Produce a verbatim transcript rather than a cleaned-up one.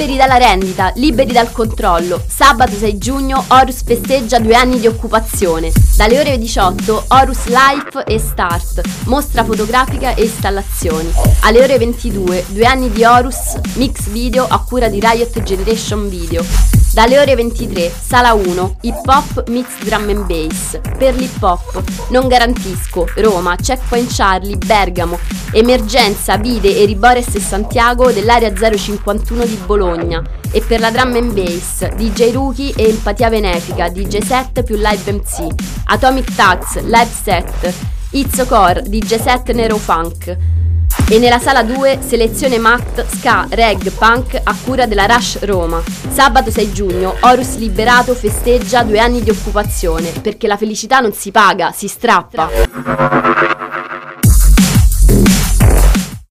liberi dalla rendita, liberi dal controllo. Sabato sei giugno Horus festeggia due anni di occupazione. Dalle ore diciotto Horus Life e Start, mostra fotografica e installazioni. Alle ore ventidue due anni di Horus, mix video a cura di Riot Generation Video. Dalle ore ventitré, Sala uno, Hip Hop Mix Drum and Bass. Per l'hip hop, Non Garantisco, Roma, Checkpoint Charlie, Bergamo, Emergenza, Vide e Ribores e Santiago dell'area zero cinquantuno di Bologna. E per la drum and bass, D J Rookie e Empatia Benefica, D J set più live M C. Atomic Tax, live set, Izzo Core, D J set Nero Funk. E nella sala due, selezione Mat, Ska, Reg, Punk a cura della Rush Roma. Sabato sei giugno, Horus Liberato festeggia due anni di occupazione, perché la felicità non si paga, si strappa.